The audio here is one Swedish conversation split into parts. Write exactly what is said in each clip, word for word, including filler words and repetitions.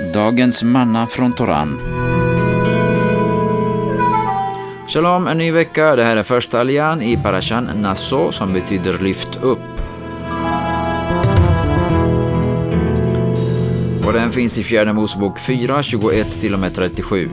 Dagens manna från Toran. Shalom, en ny vecka. Det här är första aljan i Parashan Naso som betyder lyft upp. Och den finns i fjärde Mosebok fyra, tjugoett till och med trettiosju.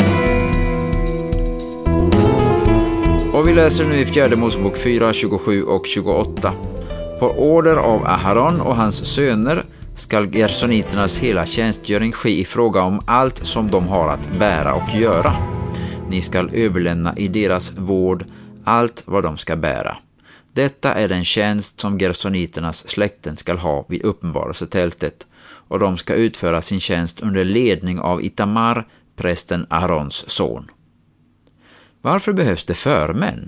Och vi läser nu i fjärde Mosebok fyra, tjugosju och tjugoåtta. På order av Aharon och hans söner skall gersoniternas hela tjänstgöring ske i fråga om allt som de har att bära och göra. Ni skall överlämna i deras vård allt vad de ska bära. Detta är den tjänst som gersoniternas släkten skall ha vid uppenbarelsetältet, och de ska utföra sin tjänst under ledning av Itamar, prästen Aharons son. Varför behövs det förmän?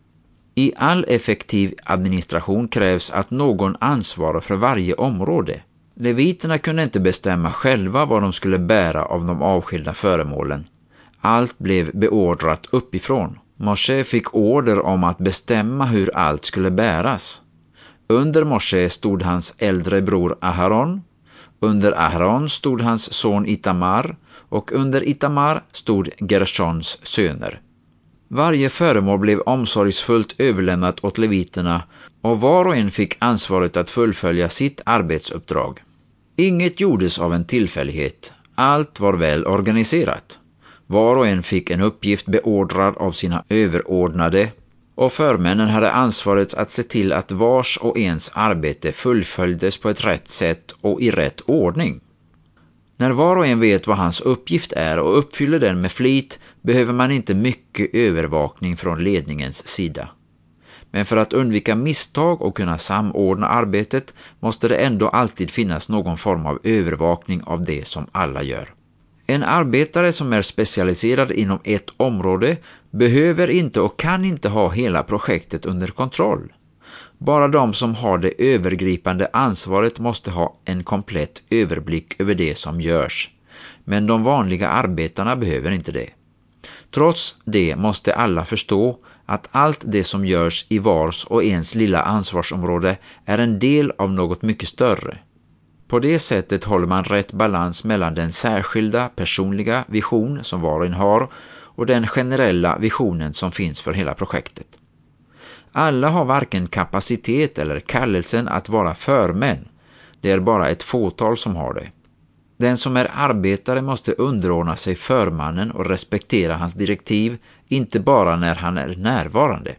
I all effektiv administration krävs att någon ansvarar för varje område. Leviterna kunde inte bestämma själva vad de skulle bära av de avskilda föremålen. Allt blev beordrat uppifrån. Moshe fick order om att bestämma hur allt skulle bäras. Under Moshe stod hans äldre bror Aharon, under Aharon stod hans son Itamar och under Itamar stod Gershons söner. Varje föremål blev omsorgsfullt överlämnat åt leviterna och var och en fick ansvaret att fullfölja sitt arbetsuppdrag. Inget gjordes av en tillfällighet. Allt var väl organiserat. Var och en fick en uppgift beordrad av sina överordnade, och förmännen hade ansvaret att se till att vars och ens arbete fullföljdes på ett rätt sätt och i rätt ordning. När var och en vet vad hans uppgift är och uppfyller den med flit behöver man inte mycket övervakning från ledningens sida. Men för att undvika misstag och kunna samordna arbetet måste det ändå alltid finnas någon form av övervakning av det som alla gör. En arbetare som är specialiserad inom ett område behöver inte och kan inte ha hela projektet under kontroll. Bara de som har det övergripande ansvaret måste ha en komplett överblick över det som görs. Men de vanliga arbetarna behöver inte det. Trots det måste alla förstå att allt det som görs i vars och ens lilla ansvarsområde är en del av något mycket större. På det sättet håller man rätt balans mellan den särskilda personliga vision som var och en har och den generella visionen som finns för hela projektet. Alla har varken kapacitet eller kallelsen att vara förmän. Det är bara ett fåtal som har det. Den som är arbetare måste underordna sig förmannen och respektera hans direktiv, inte bara när han är närvarande.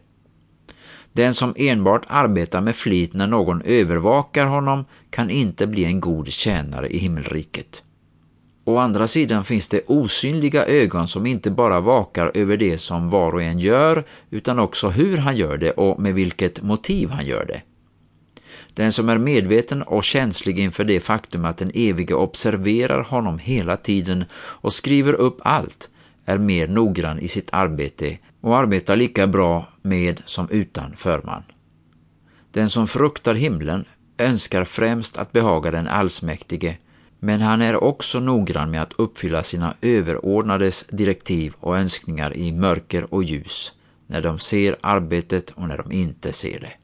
Den som enbart arbetar med flit när någon övervakar honom kan inte bli en god tjänare i himmelriket. Å andra sidan finns det osynliga ögon som inte bara vakar över det som var och en gör, utan också hur han gör det och med vilket motiv han gör det. Den som är medveten och känslig inför det faktum att den evige observerar honom hela tiden och skriver upp allt är mer noggrann i sitt arbete och arbetar lika bra med som utan förman. Den som fruktar himlen önskar främst att behaga den allsmäktige, men han är också noggrann med att uppfylla sina överordnades direktiv och önskningar i mörker och ljus, när de ser arbetet och när de inte ser det.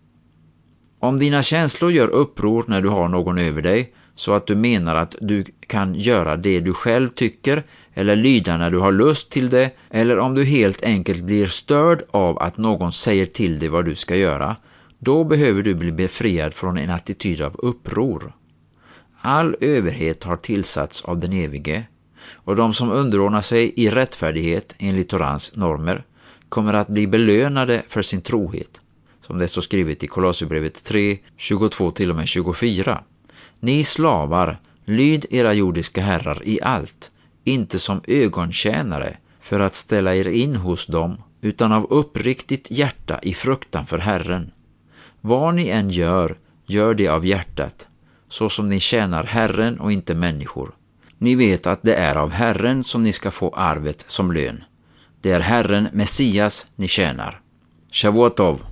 Om dina känslor gör uppror när du har någon över dig, så att du menar att du kan göra det du själv tycker eller lyda när du har lust till det, eller om du helt enkelt blir störd av att någon säger till dig vad du ska göra, då behöver du bli befriad från en attityd av uppror. All överhet har tillsatts av den evige, och de som underordnar sig i rättfärdighet enligt Torans normer kommer att bli belönade för sin trohet, som det står skrivet i Kolosserbrevet tre, tjugotvå till och med tjugofyra. Ni slavar, lyd era jordiska herrar i allt, inte som ögontjänare för att ställa er in hos dem, utan av uppriktigt hjärta i fruktan för Herren. Vad ni än gör, gör det av hjärtat, så som ni tjänar Herren och inte människor. Ni vet att det är av Herren som ni ska få arvet som lön. Det är Herren, Messias, ni tjänar. Shavuot tov.